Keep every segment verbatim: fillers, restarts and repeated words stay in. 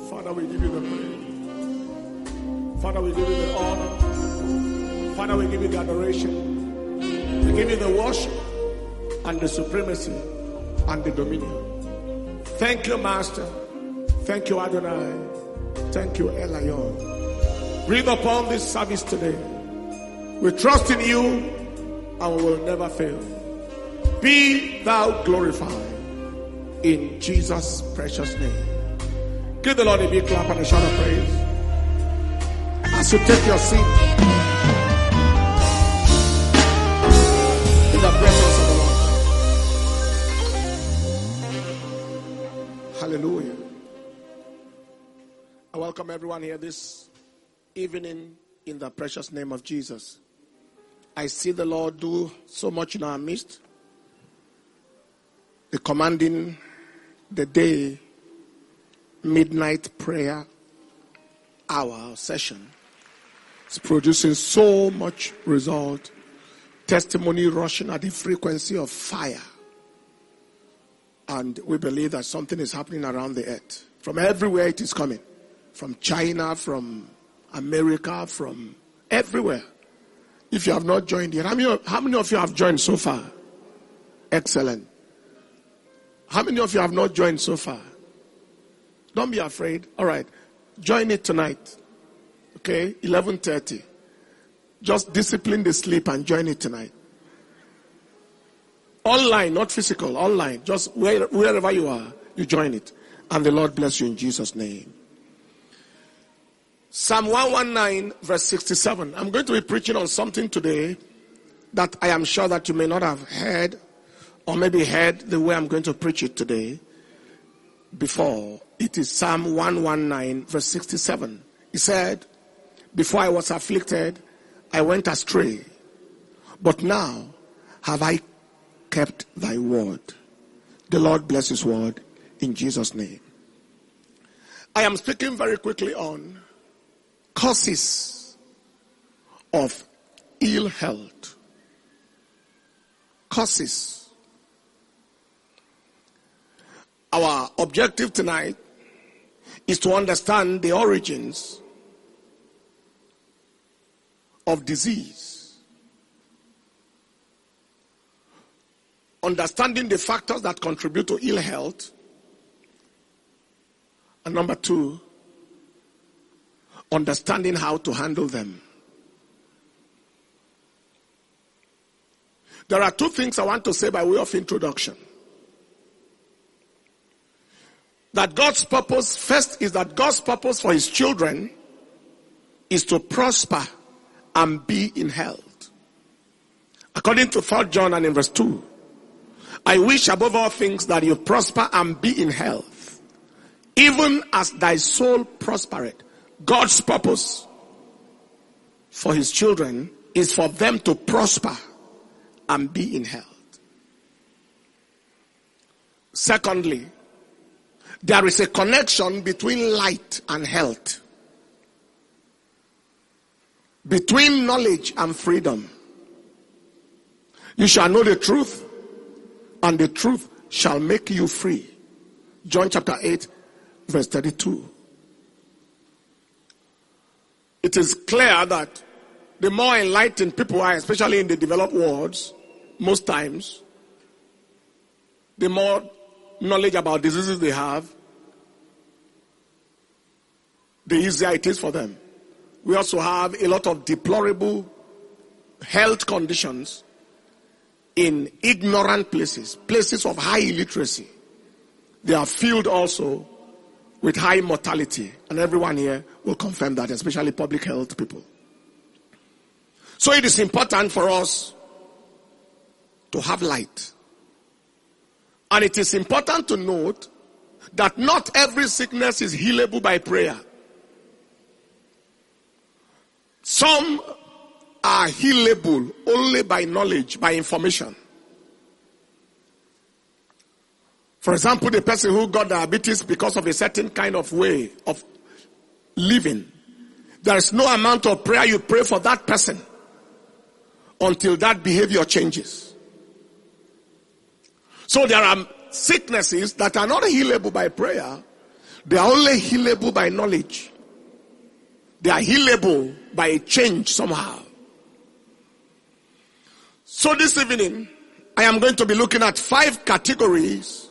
Father, we give you the praise. Father, we give you the honor. Father, we give you the adoration. We give you the worship and the supremacy and the dominion. Thank you, Master. Thank you, Adonai. Thank you, Elion. Breathe upon this service today. We trust in you and we will never fail. Be thou glorified in Jesus' precious name. Give the Lord a big clap and a shout of praise as you take your seat in the presence of the Lord. Hallelujah. I welcome everyone here this evening in the precious name of Jesus. I see the Lord do so much in our midst. The commanding the day midnight prayer hour session is producing so much result. Testimony rushing at the frequency of fire. And we believe that something is happening around the earth. From everywhere it is coming. From China, from America, from everywhere. If you have not joined yet, how many, how many of you have joined so far? Excellent. How many of you have not joined so far? Don't be afraid. All right. Join it tonight. Okay? eleven thirty. Just discipline the sleep and join it tonight. Online, not physical. Online. Just where, wherever you are, you join it. And the Lord bless you in Jesus' name. Psalm one nineteen verse sixty-seven. I'm going to be preaching on something today that I am sure that you may not have heard or maybe heard the way I'm going to preach it today before. It is Psalm one nineteen verse sixty-seven. He said, before I was afflicted, I went astray, but now have I kept thy word. The Lord bless his word in Jesus' name. I am speaking very quickly on causes of ill health. Causes. Our objective tonight is to understand the origins of disease. Understanding the factors that contribute to ill health. And number two, understanding how to handle them. There are two things I want to say by way of introduction. That God's purpose, first is that God's purpose for his children is to prosper and be in health. According to First John and in verse two, I wish above all things that you prosper and be in health, even as thy soul prospereth. God's purpose for his children is for them to prosper and be in health. Secondly, there is a connection between light and health. Between knowledge and freedom. You shall know the truth, and the truth shall make you free. John chapter eight, verse thirty-two. It is clear that the more enlightened people are, especially in the developed worlds, most times, the more knowledge about diseases they have, the easier it is for them. We also have a lot of deplorable health conditions in ignorant places, places of high illiteracy. They are filled also with high mortality. And everyone here will confirm that, especially public health people. So it is important for us to have light. And it is important to note that not every sickness is healable by prayer. Some are healable only by knowledge, by information. For example, the person who got diabetes because of a certain kind of way of living. There is no amount of prayer you pray for that person until that behavior changes. So there are sicknesses that are not healable by prayer, They are only healable by knowledge. They are healable by a change somehow. So this evening, I am going to be looking at five categories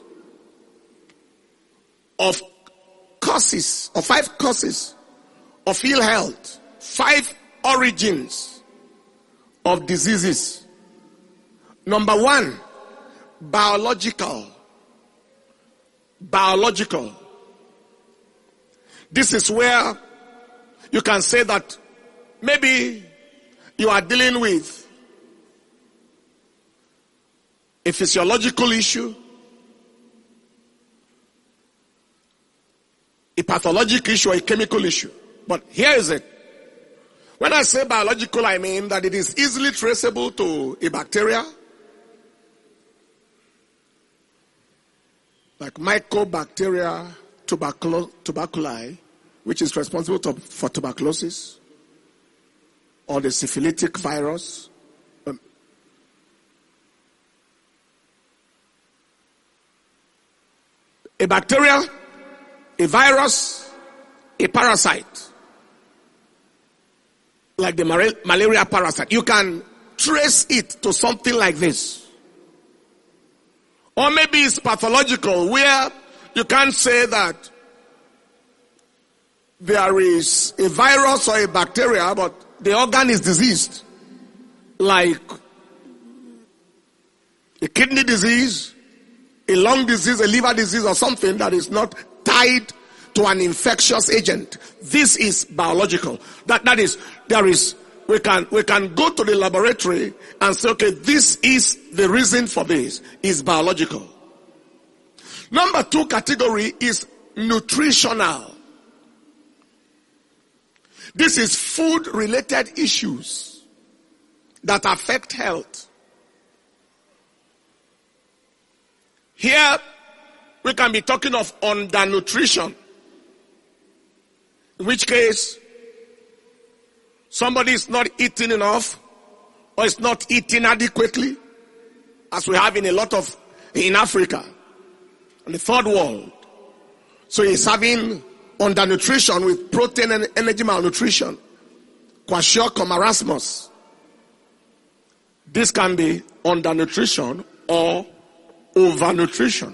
of causes, or five causes of ill health, five origins of diseases. Number one, biological. Biological. This is where you can say that maybe you are dealing with a physiological issue, a pathological issue, or a chemical issue. But here is it. When I say biological, I mean that it is easily traceable to a bacteria, like Mycobacteria tuberculo- tuberculi, which is responsible to, for tuberculosis, or the syphilitic virus. Um, a bacteria, a virus, a parasite, like the mar- malaria parasite. You can trace it to something like this. Or maybe it's pathological, where you can't say that there is a virus or a bacteria, but the organ is diseased. Like a kidney disease, a lung disease, a liver disease, or something that is not tied to an infectious agent. This is biological. That, that is, there is, we can, we can go to the laboratory and say, okay, this is the reason for this. Is biological. Number two category is nutritional. This is food-related issues that affect health. Here, we can be talking of undernutrition, in which case, somebody is not eating enough, or is not eating adequately, as we have in a lot of, in Africa, in the third world. So he's having undernutrition with protein and energy malnutrition, kwashiorkor marasmus. This can be undernutrition or overnutrition.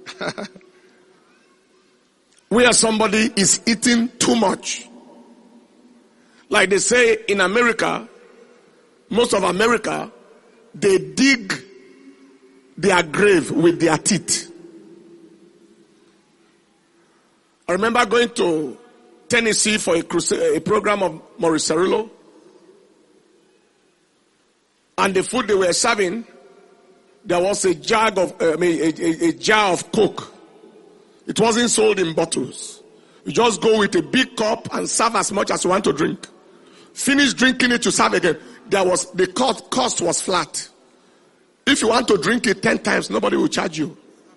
Where somebody is eating too much. Like they say in America, most of America, they dig their grave with their teeth. I remember going to Tennessee for a, crusade, a program of Maurice Cerullo. And the food they were serving, there was a jug of, uh, I mean, a, a, a jar of Coke. It wasn't sold in bottles. You just go with a big cup and serve as much as you want to drink. Finish drinking it, you serve again. There was, the cost, cost was flat. If you want to drink it ten times, nobody will charge you.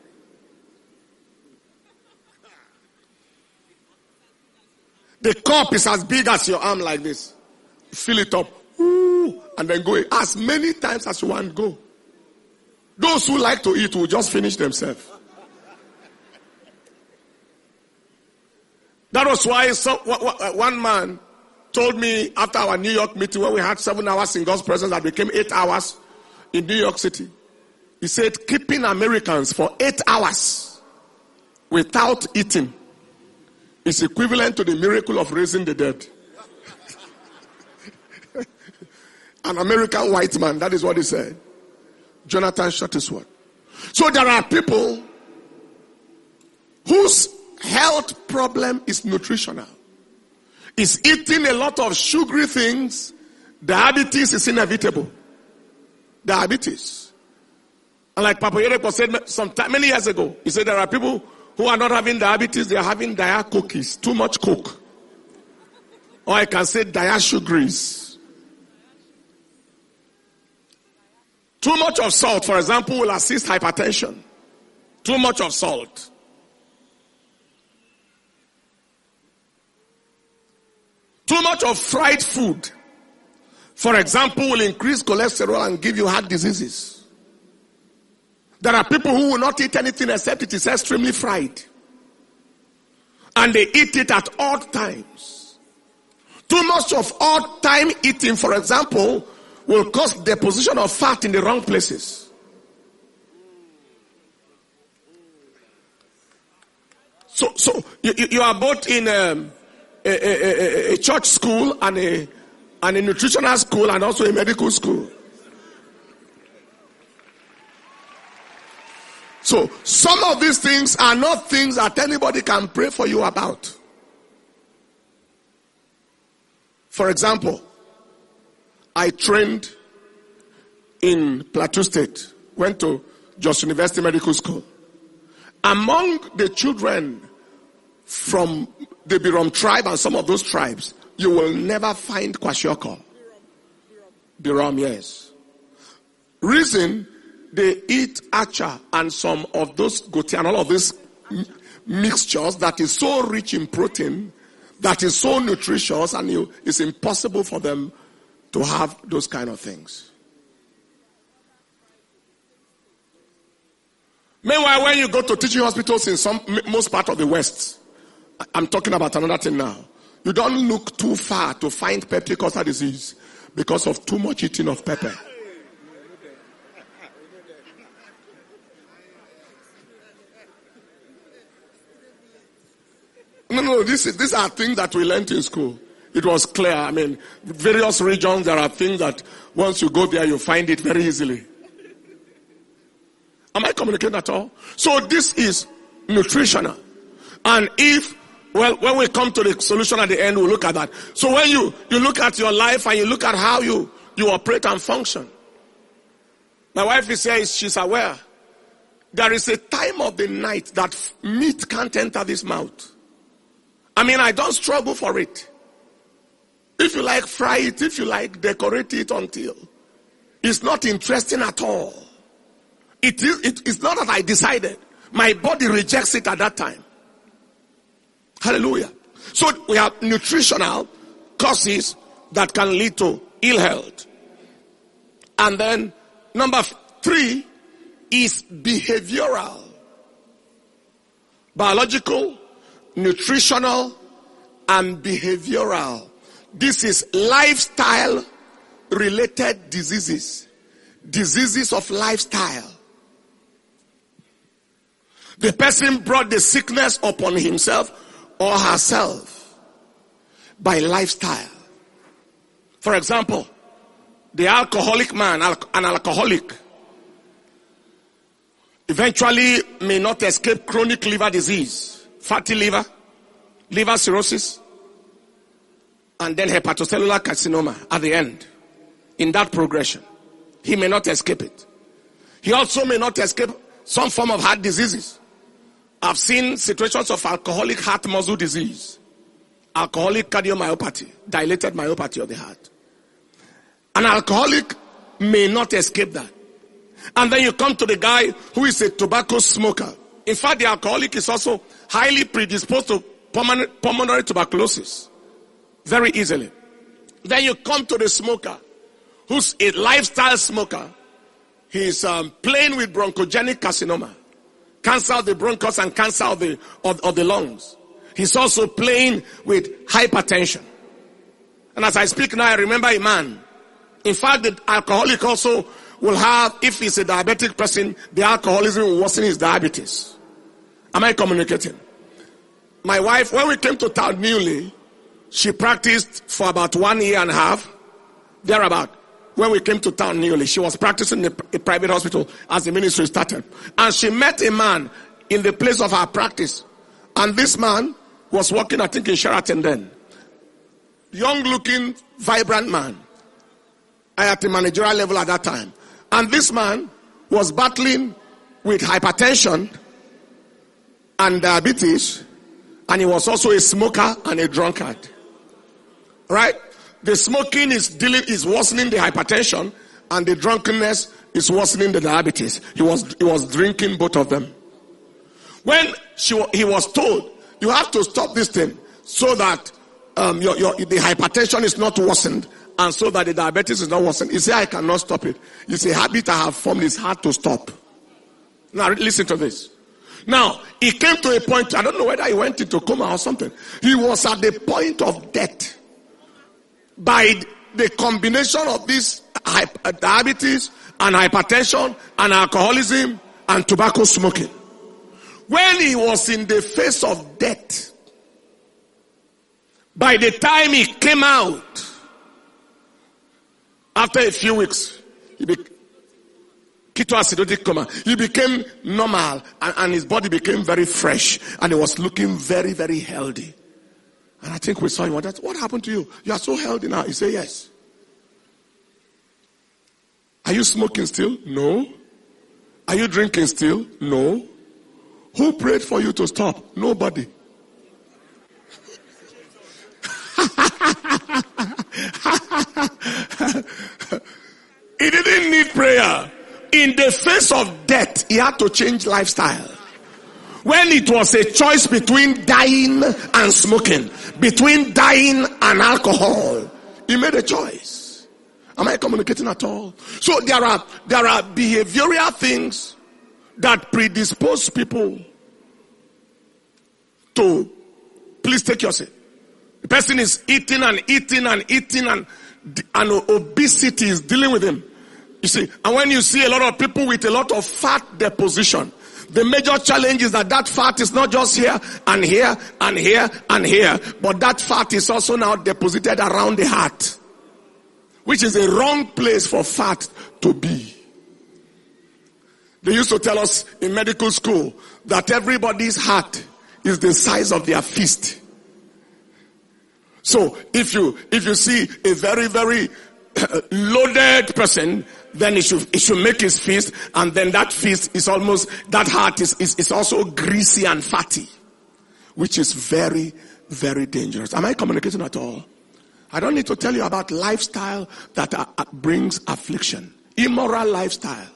The cup is as big as your arm like this. Fill it up. Ooh, and then go as many times as you want, go. Those who like to eat will just finish themselves. That was why some, one man told me after our New York meeting, when we had seven hours in God's presence that became eight hours in New York City. He said, keeping Americans for eight hours without eating is equivalent to the miracle of raising the dead. An American white man, that is what he said. Jonathan Shuttlesworth. So there are people whose health problem is nutritional. Is eating a lot of sugary things. Diabetes is inevitable. Diabetes. And like Papa Yereko said some time, many years ago, he said there are people who are not having diabetes, they are having diet cookies. Too much coke. Or I can say diet sugaries. Too much of salt, for example, will assist hypertension. Too much of salt. Too much of fried food, for example, will increase cholesterol and give you heart diseases. There are people who will not eat anything except it is extremely fried. And they eat it at odd times. Too much of odd time eating, for example, will cause deposition of fat in the wrong places. So, so you, you are both in um, a, a, a, a church school and a, and a nutritional school and also a medical school. So some of these things are not things that anybody can pray for you about. For example, I trained in Plateau State, went to Jos University Medical School. Among the children from the Birom tribe and some of those tribes, you will never find kwashiorkor. Birom, yes. Reason, they eat acha and some of those goti and all of these mixtures that is so rich in protein, that is so nutritious, and you, it's impossible for them to have those kind of things. Meanwhile, when you go to teaching hospitals in some most part of the West, I'm talking about another thing now. You don't look too far to find peptic ulcer disease because of too much eating of pepper. No, no, this is, these are things that we learned in school. It was clear. I mean, various regions, there are things that once you go there, you find it very easily. Am I communicating at all? So this is nutritional. And if, well, when we come to the solution at the end, we'll look at that. So when you, you look at your life and you look at how you, you operate and function. My wife is here, she's aware. There is a time of the night that meat can't enter this mouth. I mean, I don't struggle for it. If you like, fry it. If you like, decorate it until. It's not interesting at all. It is, it, it's not that I decided. My body rejects it at that time. Hallelujah. So we have nutritional causes that can lead to ill health. And then number three is behavioral. Biological, nutritional, and behavioral. This is lifestyle related diseases. Diseases of lifestyle. The person brought the sickness upon himself or herself by lifestyle. For example, the alcoholic man, an alcoholic, eventually may not escape chronic liver disease, fatty liver, liver cirrhosis, and then hepatocellular carcinoma at the end. In that progression, he may not escape it. He also may not escape some form of heart diseases. I've seen situations of alcoholic heart muscle disease, alcoholic cardiomyopathy, dilated myopathy of the heart. An alcoholic may not escape that. And then you come to the guy who is a tobacco smoker. In fact, the alcoholic is also highly predisposed to pulmonary tuberculosis very easily. Then you come to the smoker who's a lifestyle smoker. He's um, playing with bronchogenic carcinoma, cancer of the bronchus and cancer of the, of, of the lungs. He's also playing with hypertension. And as I speak now, I remember a man. In fact, the alcoholic also will have, if he's a diabetic person, the alcoholism will worsen his diabetes. Am I communicating? My wife, when we came to town newly, she practiced for about one year and a half, thereabout. When we came to town newly, she was practicing in a private hospital as the ministry started. And she met a man in the place of her practice. And this man was working, I think, in Sheraton then. Young looking, vibrant man. At the managerial level at that time. And this man was battling with hypertension and diabetes. And he was also a smoker and a drunkard. Right? The smoking is dealing, is worsening the hypertension, and the drunkenness is worsening the diabetes. He was, he was drinking both of them. When she, he was told, you have to stop this thing so that um, your, your, the hypertension is not worsened, and so that the diabetes is not worsened. He said, I cannot stop it. It's a habit I have formed. It's hard to stop. Now listen to this. Now, he came to a point, I don't know whether he went into coma or something. He was at the point of death by the combination of this diabetes and hypertension and alcoholism and tobacco smoking. When he was in the face of death, by the time he came out, after a few weeks, he became ketoacidotic coma. He became normal and, and his body became very fresh and he was looking very, very healthy. And I think we saw him. What, what happened to you? You are so healthy now. He said, yes. Are you smoking still? No. Are you drinking still? No. Who prayed for you to stop? Nobody. He didn't need prayer. In the face of death, he had to change lifestyle. When it was a choice between dying and smoking, between dying and alcohol, he made a choice. Am I communicating at all? So there are there are behavioral things that predispose people to, please take your seat. The person is eating and eating and eating and, and obesity is dealing with him. You see, and when you see a lot of people with a lot of fat deposition, the major challenge is that that fat is not just here and here and here and here, but that fat is also now deposited around the heart, which is a wrong place for fat to be. They used to tell us in medical school that everybody's heart is the size of their fist. So if you if you see a very very loaded person, then it should it should make his fist, and then that fist is almost, that heart is, is is also greasy and fatty, which is very very dangerous. Am I communicating at all? I don't need to tell you about lifestyle that uh, brings affliction, immoral lifestyle,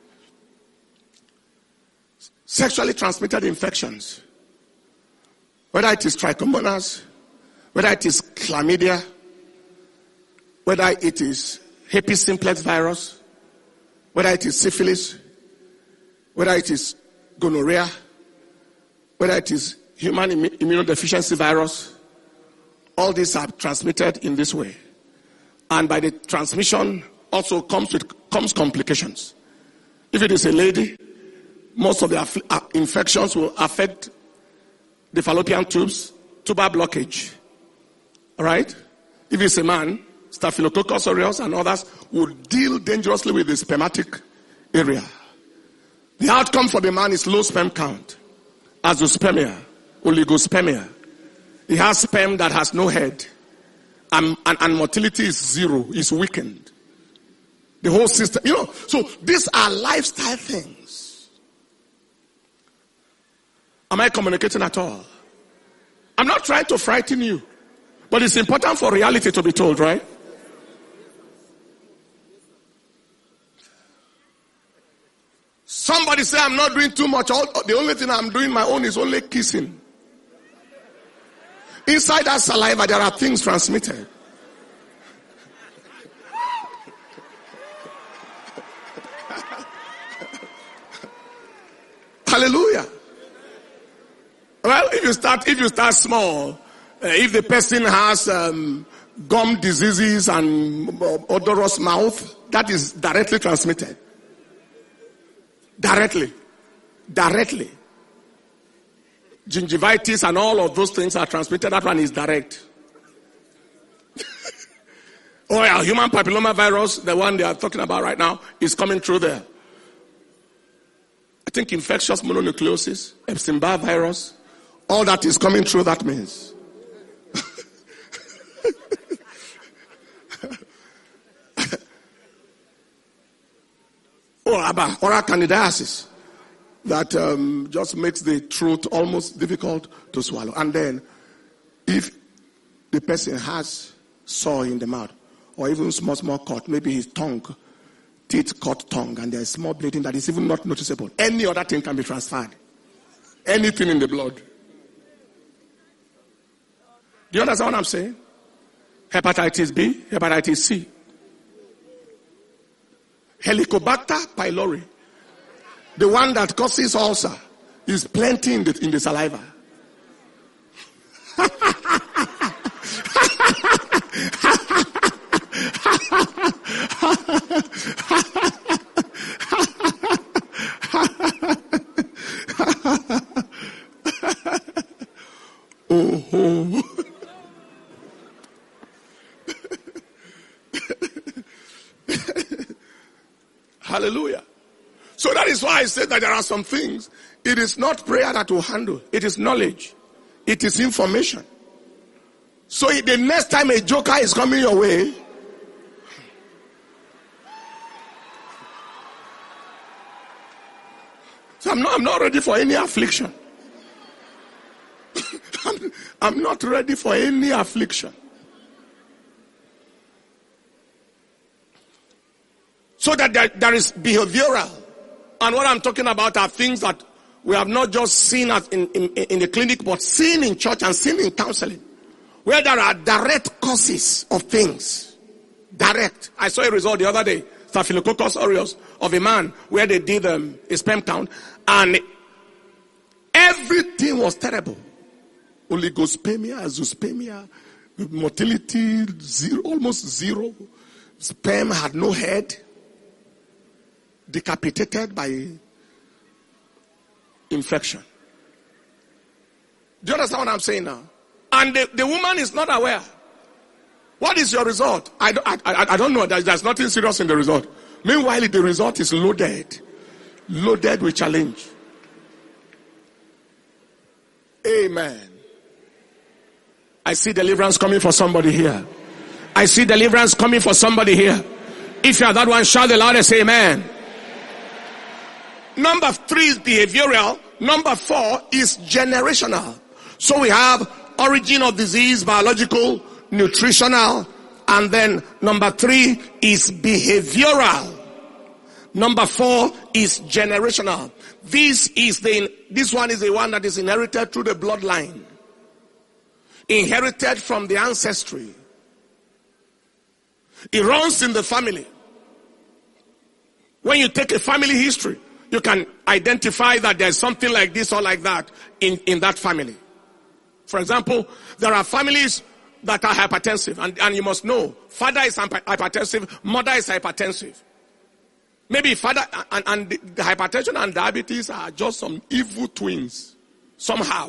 sexually transmitted infections, whether it is trichomonas, whether it is chlamydia, whether it is herpes simplex virus, whether it is syphilis, whether it is gonorrhea, whether it is human immunodeficiency virus, all these are transmitted in this way. And by the transmission also comes with comes complications. If it is a lady, most of the infections will affect the fallopian tubes, tuber blockage. All right? If it's a man, Staphylococcus aureus and others will deal dangerously with the spermatic area. The outcome for the man is low sperm count, azoospermia, oligospermia. He has sperm that has no head, and, and, and motility is zero, is weakened. The whole system, you know, so these are lifestyle things. Am I communicating at all? I'm not trying to frighten you, but it's important for reality to be told, right? Somebody say, I'm not doing too much. All, the only thing I'm doing my own is only kissing. Inside that saliva, there are things transmitted. Hallelujah. Well, if you start, if you start small, uh, if the person has um, gum diseases and odorous mouth, that is directly transmitted. Directly. Directly. Gingivitis and all of those things are transmitted. That one is direct. Oh yeah, human papilloma virus, the one they are talking about right now, is coming through there. I think infectious mononucleosis, Epstein-Barr virus, all that is coming through that means. Or about oral candidiasis that um, just makes the truth almost difficult to swallow. And then, if the person has sore in the mouth, or even small, small cut, maybe his tongue, teeth cut tongue, and there's small bleeding that is even not noticeable, any other thing can be transferred. Anything in the blood. Do you understand what I'm saying? Hepatitis B, hepatitis C. Helicobacter pylori, the one that causes ulcer, is plenty in the, in the saliva. Oh, oh. Hallelujah. So that is why I said that there are some things. It is not prayer that will handle. It is knowledge. It is information. So if the next time a joker is coming your way, so I'm not, I'm not ready for any affliction. I'm, I'm not ready for any affliction. So that there, there is behavioral. And what I'm talking about are things that we have not just seen as in, in, in the clinic, but seen in church and seen in counseling. Where there are direct causes of things. Direct. I saw a result the other day, Staphylococcus aureus, of a man where they did um, a sperm count. And everything was terrible. Oligospermia, azoospermia, motility, zero, almost zero. Sperm had no head. Decapitated by infection. Do you understand what I'm saying now? And the, the woman is not aware. What is your result? I don't, I, I, I don't know. There's, there's nothing serious in the result. Meanwhile, the result is loaded. Loaded with challenge. Amen. I see deliverance coming for somebody here. I see deliverance coming for somebody here. If you are that one, shout the loudest, amen. Number three is behavioral. Number four is generational. So we have origin of disease, biological, nutritional, and then number three is behavioral. Number four is generational. This is the, this one is the one that is inherited through the bloodline. Inherited from the ancestry. It runs in the family. When you take a family history, you can identify that there's something like this or like that in, in that family. For example, there are families that are hypertensive, and, and you must know, father is hypertensive, mother is hypertensive. Maybe father and, and the, the hypertension and diabetes are just some evil twins, somehow.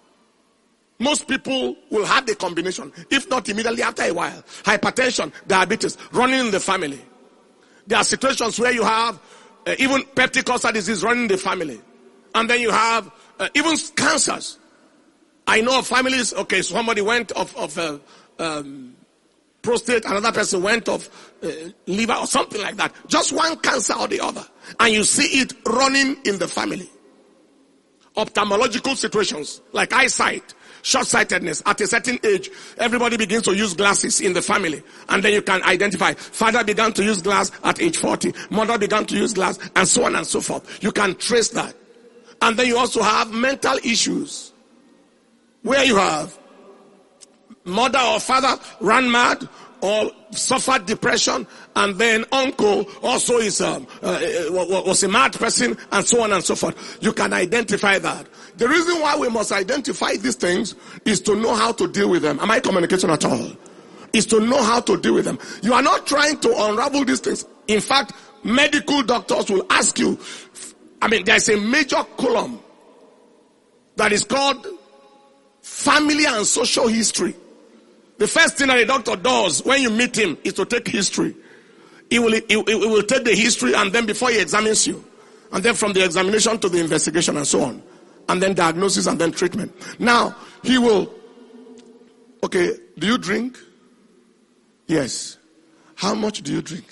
Most people will have the combination, if not immediately after a while. Hypertension, diabetes, running in the family. There are situations where you have Uh, even peptic ulcer disease running the family. And then you have uh, even cancers. I know of families, okay, somebody went off of uh, um, prostate, another person went off uh, liver or something like that. Just one cancer or the other. And you see it running in the family. Ophthalmological situations like eyesight, short-sightedness. At a certain age, everybody begins to use glasses in the family. And then you can identify. Father began to use glass at age forty. Mother began to use glass, and so on and so forth. You can trace that. And then you also have mental issues. Where you have mother or father ran mad or suffered depression, and then uncle also is um, uh, was a mad person, and so on and so forth. You can identify that. The reason why we must identify these things is to know how to deal with them. Am I communicating at all? Is to know how to deal with them. You are not trying to unravel these things. In fact, medical doctors will ask you, I mean, there's a major column that is called family and social history. The first thing that a doctor does when you meet him is to take history. He will, he, he will take the history, and then before he examines you, and then from the examination to the investigation and so on, and then diagnosis and then treatment. Now, he will, okay, do you drink? Yes. How much do you drink?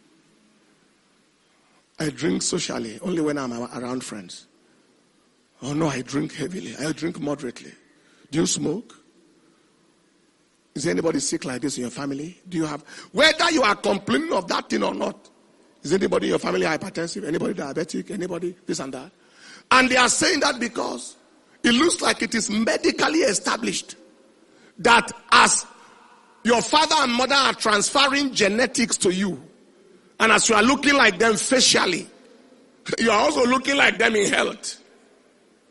I drink socially, only when I'm around friends. Oh no, I drink heavily. I drink moderately. Do you smoke? Is anybody sick like this in your family? Do you have, whether you are complaining of that thing or not, is anybody in your family hypertensive? Anybody diabetic? Anybody this and that? And they are saying that because it looks like it is medically established that as your father and mother are transferring genetics to you, and as you are looking like them facially, you are also looking like them in health.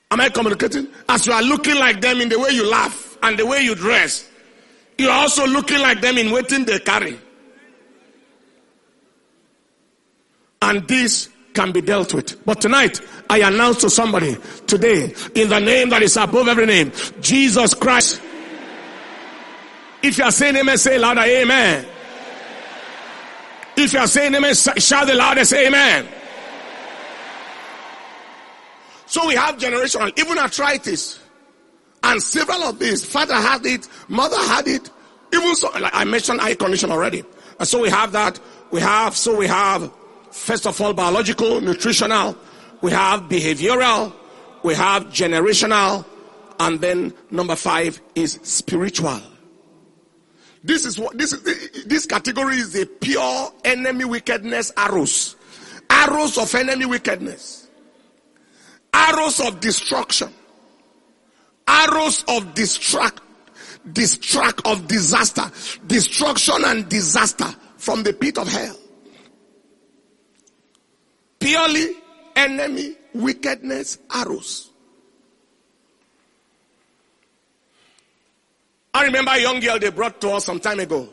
Am I communicating? As you are looking like them in the way you laugh and the way you dress, you are also looking like them in waiting they carry. And this can be dealt with. But tonight, I announce to somebody today, in the name that is above every name, Jesus Christ. If you are saying amen, say louder, amen. If you are saying amen, shout the loudest, amen. So we have generational, even arthritis, and several of these. Father had it, mother had it, even so, like I mentioned eye condition already. And so we have that. We have, so we have, first of all, biological, nutritional. We have behavioral. We have generational. And then number five is spiritual. This is what, this is, this category is the pure enemy wickedness arrows. Arrows of enemy wickedness. Arrows of destruction. Arrows of distract, distract of disaster. Destruction and disaster from the pit of hell. Purely enemy wickedness arrows. I remember a young girl they brought to us some time ago.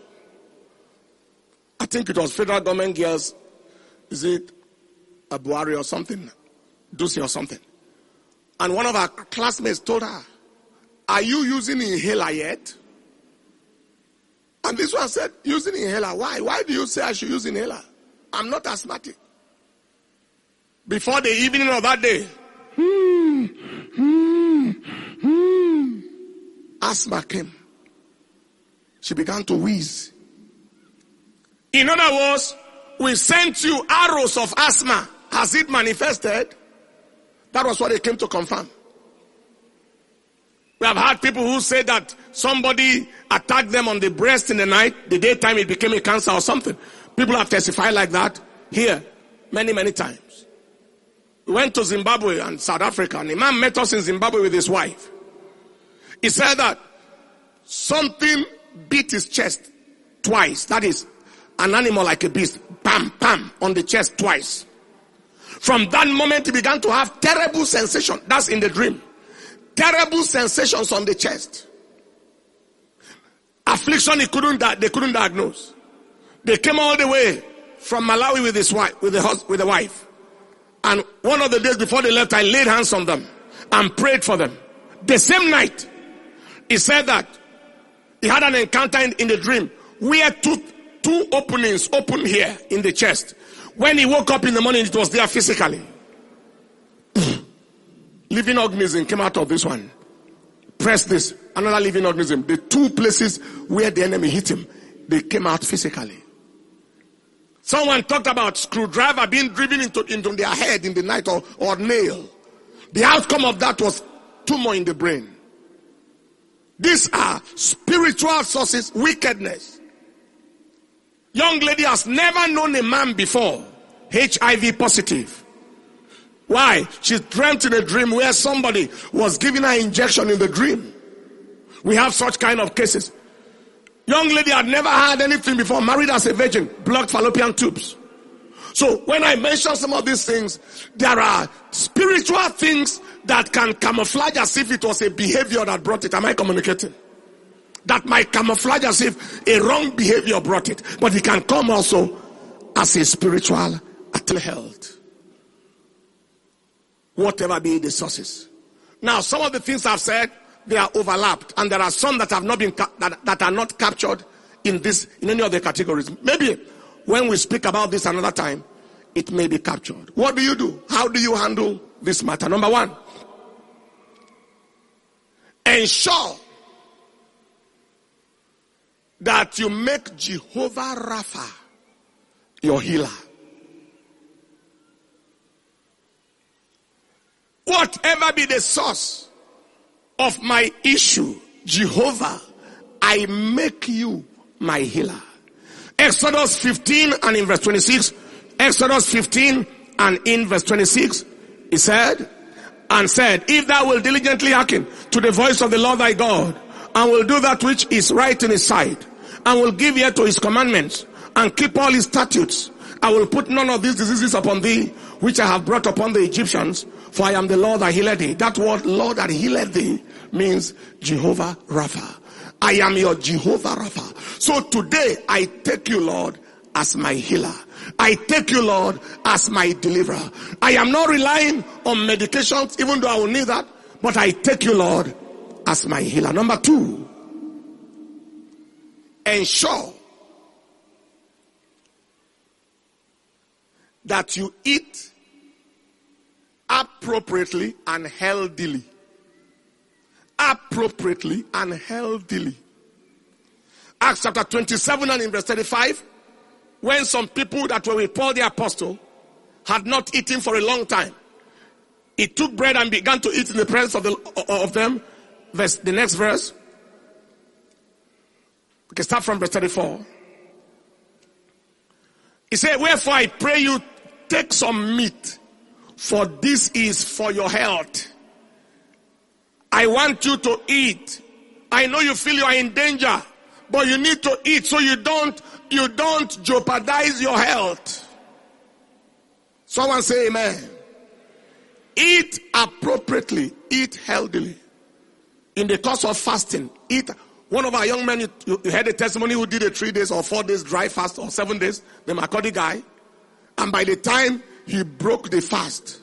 I think it was federal government girls. Is it Abuari or something? Dusi or something. And one of our classmates told her, are you using inhaler yet? And this one said, using inhaler. Why? Why do you say I should use inhaler? I'm not asthmatic. Before the evening of that day, hmm, hmm, hmm, asthma came. She began to wheeze. In other words, we sent you arrows of asthma. Has it manifested? That was what they came to confirm. We have had people who say that somebody attacked them on the breast in the night. The daytime it became a cancer or something. People have testified like that here many, many times. We went to Zimbabwe and South Africa, and a man met us in Zimbabwe with his wife. He said that something beat his chest twice. That is an animal like a beast. Bam, bam, on the chest twice. From that moment, he began to have terrible sensation. That's in the dream. Terrible sensations on the chest. Affliction he couldn't they couldn't diagnose. They came all the way from Malawi with his wife, with the hus- with the wife. And one of the days before they left, I laid hands on them and prayed for them. The same night, he said that he had an encounter in, in the dream where two two openings opened here in the chest. When he woke up in the morning, it was there physically. Living organism came out of this one. Press this. Another living organism. The two places where the enemy hit him, they came out physically. Someone talked about screwdriver being driven into, into their head in the night, or, or nail. The outcome of that was tumor in the brain. These are spiritual sources, wickedness. Young lady has never known a man before, H I V positive. Why? She dreamt in a dream where somebody was giving her injection in the dream. We have such kind of cases. Young lady had never had anything before, married as a virgin, blocked fallopian tubes. So when I mention some of these things, there are spiritual things that can camouflage as if it was a behavior that brought it. Am I communicating? That might camouflage as if a wrong behavior brought it. But it can come also as a spiritual health. Whatever be the sources. Now, some of the things I've said, they are overlapped, and there are some that have not been that, that are not captured in this in any of the categories. Maybe when we speak about this another time, it may be captured. What do you do? How do you handle this matter? Number one, ensure that you make Jehovah Rapha your healer. Whatever be the source of my issue, Jehovah, I make you my healer. Exodus fifteen and in verse twenty-six, Exodus fifteen and in verse twenty-six, he said, and said, if thou wilt diligently hearken to the voice of the Lord thy God, and will do that which is right in his sight, and will give ear to his commandments, and keep all his statutes, I will put none of these diseases upon thee, which I have brought upon the Egyptians, For I am the Lord that healeth thee. That word Lord that healeth thee means Jehovah Rapha. I am your Jehovah Rapha. So today I take you, Lord, as my healer. I take you, Lord, as my deliverer. I am not relying on medications, even though I will need that. But I take you, Lord, as my healer. Number two, ensure that you eat appropriately and healthily. Appropriately and healthily. Acts chapter twenty-seven and in verse thirty-five, when some people that were with Paul the apostle had not eaten for a long time, he took bread and began to eat in the presence of, the, of them. Verse, the next verse. We can start from verse thirty-four. He said, wherefore I pray you, take some meat, for this is for your health. I want you to eat. I know you feel you are in danger, but you need to eat so you don't, you don't jeopardize your health. Someone say amen. Eat appropriately. Eat healthily. In the course of fasting, eat. One of our young men, you, you heard a testimony who did a three days or four days dry fast or seven days, the Makodi guy. And by the time he broke the fast,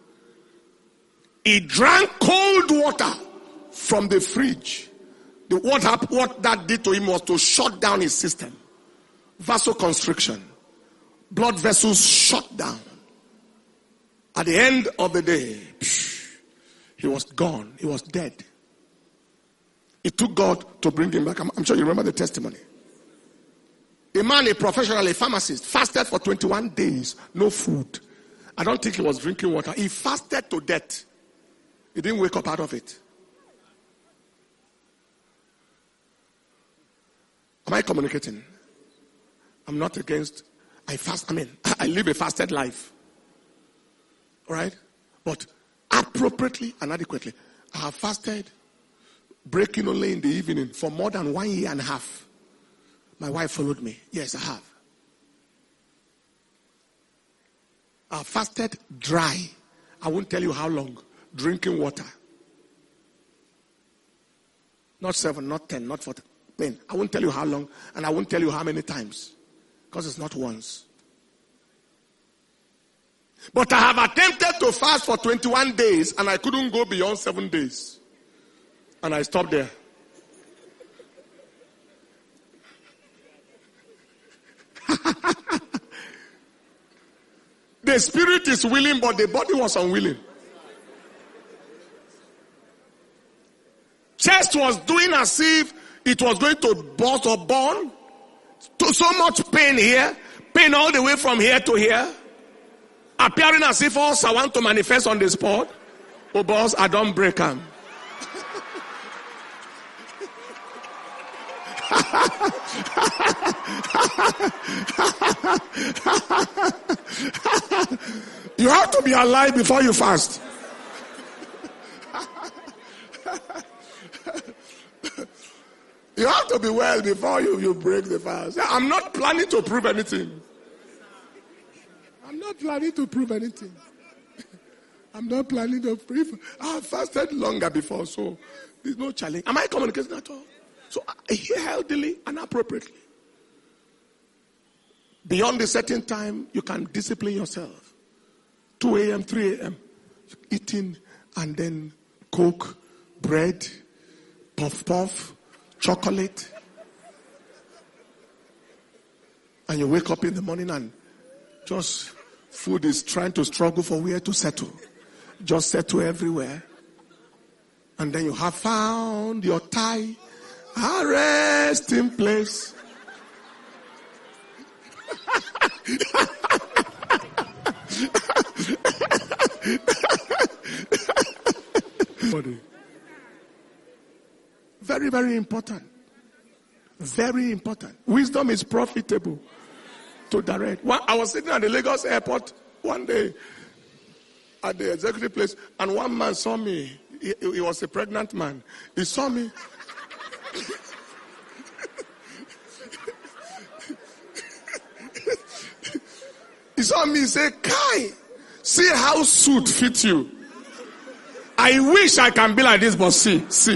he drank cold water from the fridge. The, what, happened, what that did to him was to shut down his system. Vasoconstriction. Blood vessels shut down. At the end of the day, he was gone. He was dead. It took God to bring him back. I'm, I'm sure you remember the testimony. A man, a professional, a pharmacist, fasted for twenty-one days, no food. I don't think he was drinking water. He fasted to death. He didn't wake up out of it. Am I communicating? I'm not against, I fast, I mean, I live a fasted life. Alright? But appropriately and adequately. I have fasted, breaking only in the evening for more than one year and a half. My wife followed me. Yes, I have. I have fasted dry. I won't tell you how long. Drinking water. Not seven, not ten, not forty. Man, I won't tell you how long, and I won't tell you how many times. Because it's not once. But I have attempted to fast for twenty-one days, and I couldn't go beyond seven days. And I stopped there. The spirit is willing, but the body was unwilling. Chest was doing as if it was going to burst or burn. To so much pain here, pain all the way from here to here, appearing as if also I want to manifest on the spot. Oh boss, I don't break them. You have to be alive before you fast. You have to be well before you, you break the fast. I'm not planning to prove anything. I'm not planning to prove anything. I'm not planning to prove. I have fasted longer before, so there's no challenge. Am I communicating at all? So hear healthily and appropriately. Beyond a certain time, you can discipline yourself. two a.m., three a.m. eating and then Coke, bread, puff puff, chocolate. And you wake up in the morning and just food is trying to struggle for where to settle. Just settle everywhere. And then you have found your tie, a resting place. Very, very important. Very important. Wisdom is profitable to direct. One, I was sitting at the Lagos airport one day at the executive place, and one man saw me. He, he was a pregnant man. He saw me. He saw me say, Kai, see how suit fits you. I wish I can be like this, but see, see.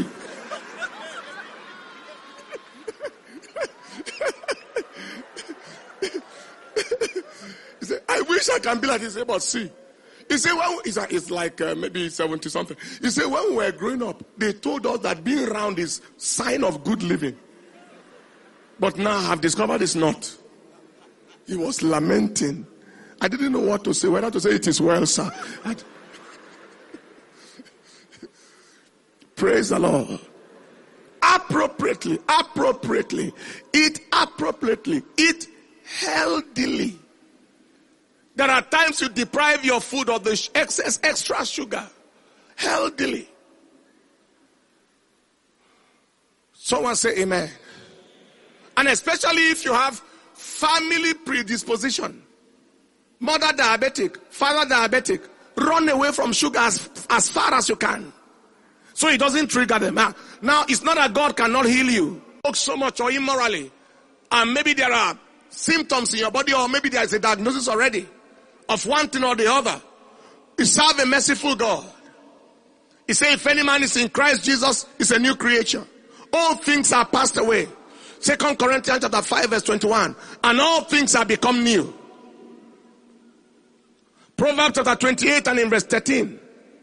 He said, I wish I can be like this, but see. He said, well, it's, it's like uh, maybe seventy something. He said, when we were growing up, they told us that being round is sign of good living. But now I've discovered it's not. He was lamenting. I didn't know what to say, whether to say it is well, sir. I... Praise the Lord. Appropriately, appropriately, eat appropriately, eat healthily. There are times you deprive your food of the excess extra sugar. Healthily. Someone say amen. And especially if you have family predisposition. Mother diabetic, father diabetic. Run away from sugar as, as far as you can. So it doesn't trigger them. Now, now it's not that God cannot heal you. So much or immorally. And maybe there are symptoms in your body, or maybe there is a diagnosis already of one thing or the other. You serve a merciful God. He said, if any man is in Christ Jesus, is a new creature. All things are passed away. Second Corinthians chapter five verse twenty-one. And all things are become new. Proverbs chapter twenty-eight and in verse thirteen.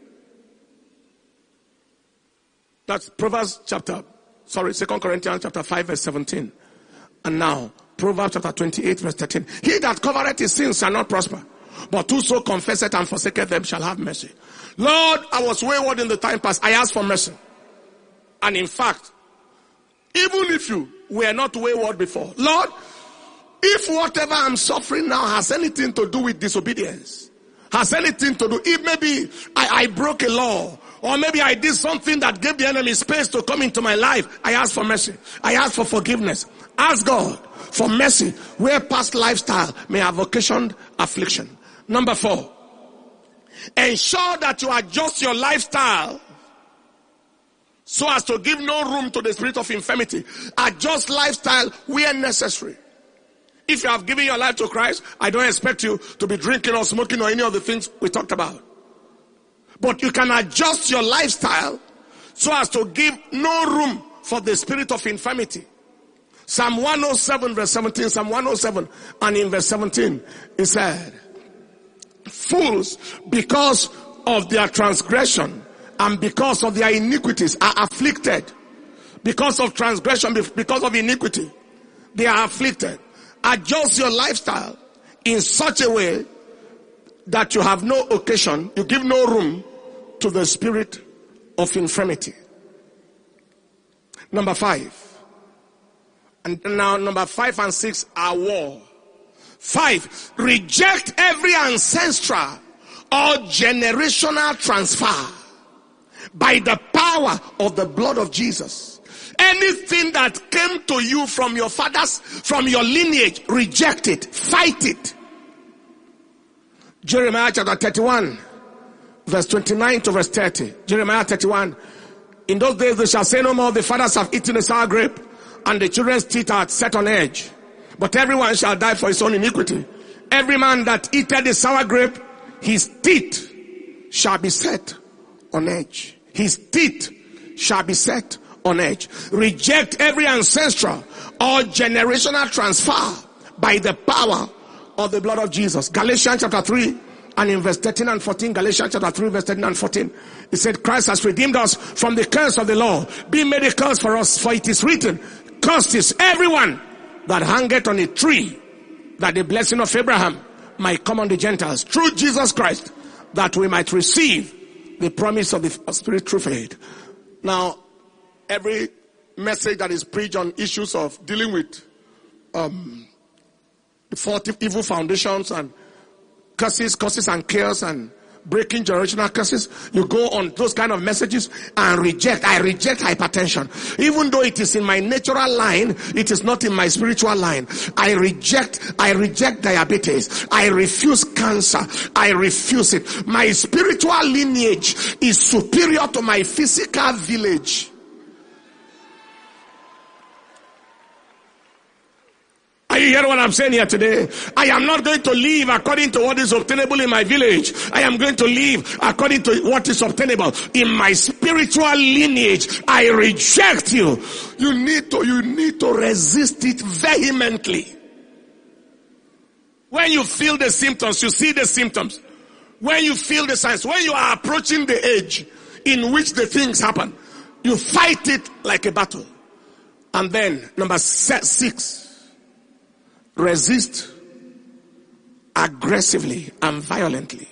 That's Proverbs chapter, sorry, Second Corinthians chapter five verse seventeen. And now, Proverbs chapter twenty-eight verse thirteen. He that covereth his sins shall not prosper, but whoso confesseth and forsaketh them shall have mercy. Lord, I was wayward in the time past. I asked for mercy. And in fact, even if you were not wayward before, Lord, if whatever I'm suffering now has anything to do with disobedience, has anything to do, if maybe I, I broke a law, or maybe I did something that gave the enemy space to come into my life, I ask for mercy. I ask for forgiveness. Ask God for mercy where past lifestyle may have occasioned affliction. Number four, ensure that you adjust your lifestyle so as to give no room to the spirit of infirmity. Adjust lifestyle where necessary. If you have given your life to Christ, I don't expect you to be drinking or smoking or any of the things we talked about. But you can adjust your lifestyle so as to give no room for the spirit of infirmity. Psalm one oh seven verse seventeen, Psalm one oh seven and in verse seventeen, it said, fools, because of their transgression and because of their iniquities, are afflicted. Because of transgression, because of iniquity, they are afflicted. Adjust your lifestyle in such a way that you have no occasion, you give no room to the spirit of infirmity. Number five. And now number five and six are war. Five, reject every ancestral or generational transfer by the power of the blood of Jesus. Anything that came to you from your fathers, from your lineage, reject it, fight it. Jeremiah chapter thirty-one, verse twenty-nine to verse thirty. Jeremiah thirty-one. In those days they shall say no more, the fathers have eaten a sour grape, and the children's teeth are set on edge. But everyone shall die for his own iniquity. Every man that eateth the sour grape, his teeth shall be set on edge. His teeth shall be set on edge. Reject every ancestral or generational transfer by the power of the blood of Jesus. Galatians chapter three and in verse thirteen and fourteen. Galatians chapter three verse thirteen and fourteen. It said, Christ has redeemed us from the curse of the law, being made a curse for us, for it is written, cursed is everyone that hangeth on a tree, that the blessing of Abraham might come on the Gentiles through Jesus Christ, that we might receive the promise of the Spirit through faith. Now, every message that is preached on issues of dealing with um, the forty evil foundations and curses, curses and chaos and breaking generational curses, you go on those kind of messages and reject. I reject hypertension. Even though it is in my natural line, it is not in my spiritual line. I reject, I reject diabetes. I refuse cancer. I refuse it. My spiritual lineage is superior to my physical village. Are you you hear what I'm saying here today? I am not going to live according to what is obtainable in my village. I am going to live according to what is obtainable in my spiritual lineage. I reject you. You need to, you need to resist it vehemently. When you feel the symptoms, you see the symptoms. When you feel the signs, when you are approaching the age in which the things happen, you fight it like a battle. And then, number six, resist aggressively and violently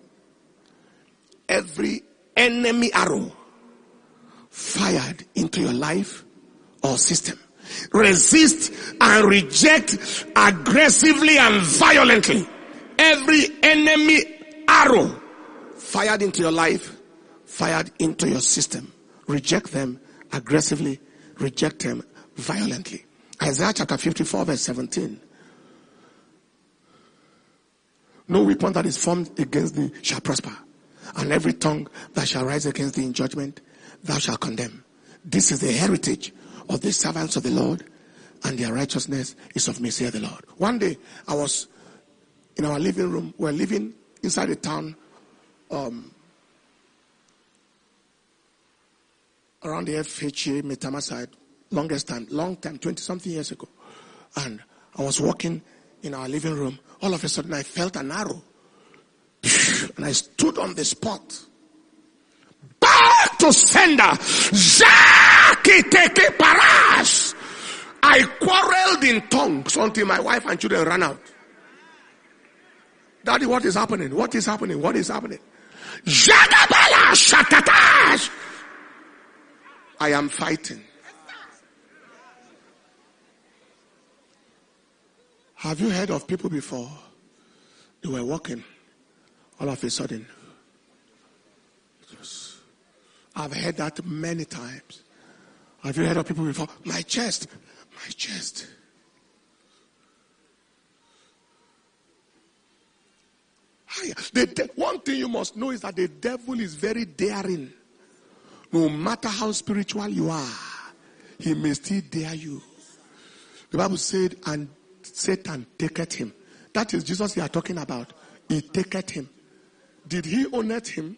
every enemy arrow fired into your life or system. Resist and reject aggressively and violently every enemy arrow fired into your life, fired into your system. Reject them aggressively, reject them violently. Isaiah chapter fifty-four verse seventeen. No weapon that is formed against thee shall prosper, and every tongue that shall rise against thee in judgment thou shalt condemn. This is the heritage of the servants of the Lord, and their righteousness is of me, saith the Lord. One day, I was in our living room. We were living inside a town um, around the F H A Metama side, longest time, long time, twenty-something years ago. And I was walking in our living room. All of a sudden, I felt an arrow. And I stood on the spot. Back to sender. Zakiteke parash. I quarreled in tongues until my wife and children ran out. Daddy, what is happening? What is happening? What is happening? Jagabala shakatash. I am fighting. Have you heard of people before? They were walking. All of a sudden. I've heard that many times. Have you heard of people before? My chest. My chest. The, the, one thing you must know is that the devil is very daring. No matter how spiritual you are, he may still dare you. The Bible said, and Satan taketh him. That is Jesus you are talking about. He taketh him. Did he own it him?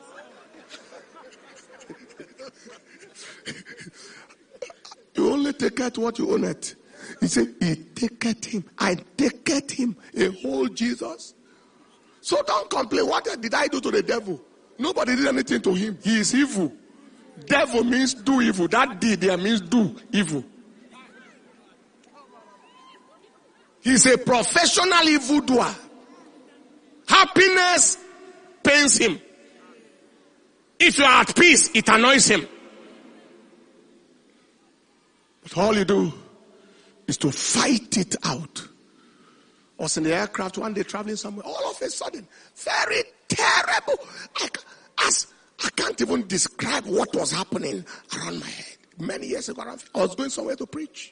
You only taketh what you own it. He said, he taketh him. I taketh him. A whole Jesus. So don't complain. What did I do to the devil? Nobody did anything to him. He is evil. Devil means do evil. That deed there means do evil. He's a professional evildoer. Happiness pains him. If you are at peace, it annoys him. But all you do is to fight it out. I was in the aircraft one day traveling somewhere. All of a sudden, very terrible. I, as, I can't even describe what was happening around my head. Many years ago, I was going somewhere to preach.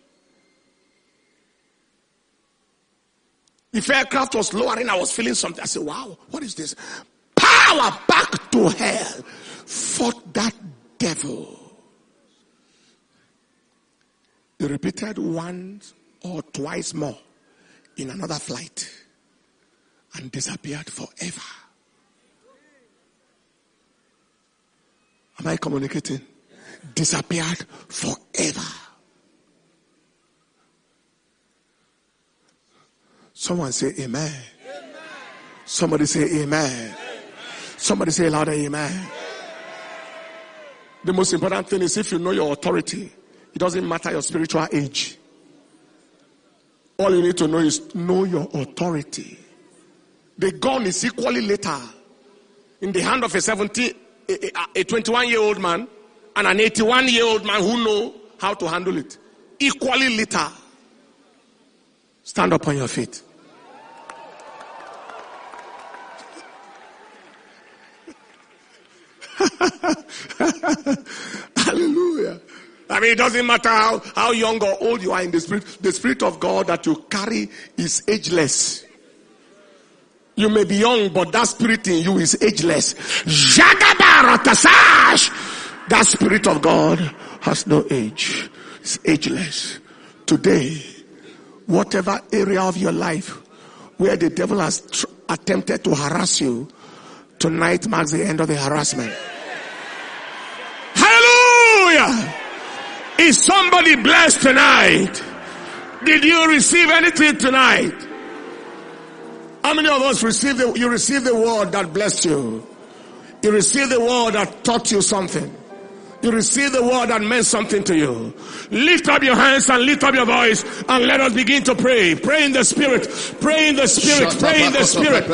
The aircraft was lowering. I was feeling something. I said, wow, what is this? Power back to hell. Fought that devil. He repeated once or twice more in another flight and disappeared forever. Am I communicating? Disappeared forever. Someone say amen. Amen. Somebody say amen. Amen. Somebody say louder amen. Amen. The most important thing is if you know your authority, it doesn't matter your spiritual age. All you need to know is know your authority. The gun is equally lethal in the hand of a seventy, a, a twenty-one year old man and an eighty-one year old man who know how to handle it. Equally lethal. Stand up on your feet. Hallelujah. I mean, it doesn't matter how, how young or old you are in the spirit. The Spirit of God that you carry is ageless. You may be young, but that spirit in you is ageless. That Spirit of God has no age. It's ageless. Today, Whatever area of your life where the devil has tr- attempted to harass you, tonight marks the end of the harassment. Hallelujah! Is somebody blessed tonight? Did you receive anything tonight? How many of us received the, you received the word that blessed you? You received the word that taught you something. You received the word that meant something to you. Lift up your hands and lift up your voice and let us begin to pray. Pray in the spirit. Pray in the spirit. Pray in the spirit.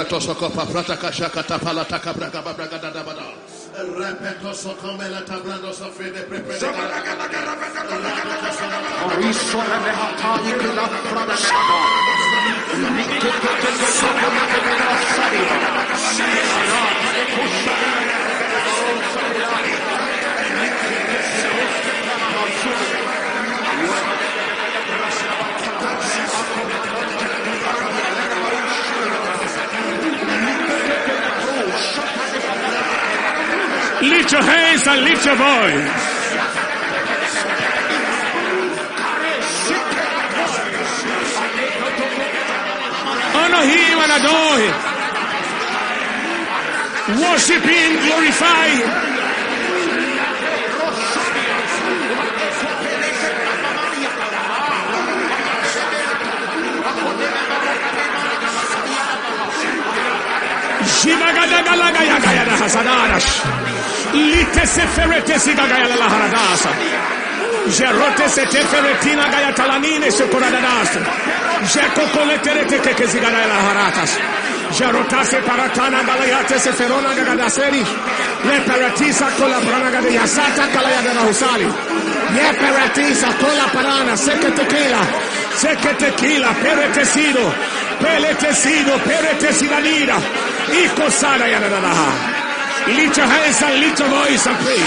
Lift your hands and lift your voice. Honor him and adore him. Worship him, glorify him. Shibagadagalaga hasanaras. Lite seferete sigagaya la haradasa. Jerote se teferetina gaya talanine se coradadas. Jeko coleterete que sigagaya la haratas. Jerota se paratana galayate se ferona gagadaseri. Le paratisa cola branaga de yasata calaya de la husali. Ye paratisa cola parana seque tequila. Seque tequila peretecido. Peletecido peretecidanida. Y cosada ya nada. Lift your hands and lift your voice and pray.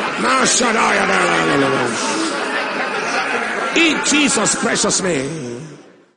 In Jesus' precious name.